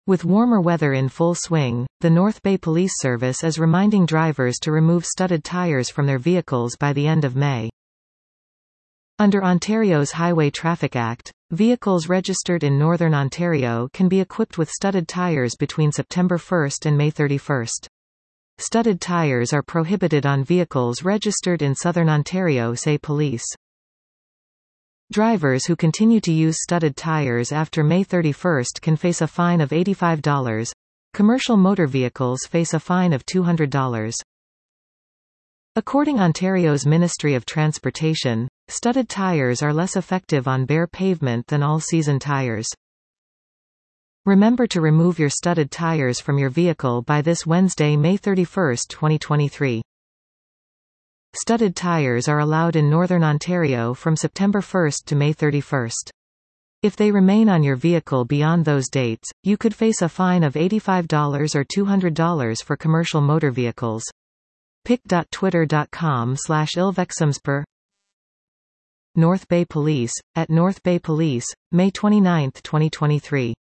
With warmer weather in full swing, the North Bay Police Service is reminding drivers to remove studded tires from their vehicles by the end of May. Under Ontario's Highway Traffic Act, vehicles registered in Northern Ontario can be equipped with studded tires between September 1 and May 31. Studded tires are prohibited on vehicles registered in Southern Ontario, say police. Drivers who continue to use studded tires after May 31 can face a fine of $85. Commercial motor vehicles face a fine of $200. According to Ontario's Ministry of Transportation, studded tires are less effective on bare pavement than all-season tires. Remember to remove your studded tires from your vehicle by this Wednesday, May 31, 2023. Studded tires are allowed in Northern Ontario from September 1 to May 31. If they remain on your vehicle beyond those dates, you could face a fine of $85 or $200 for commercial motor vehicles. pic.twitter.com/ilvexumspr North Bay Police, at North Bay Police, May 29, 2023.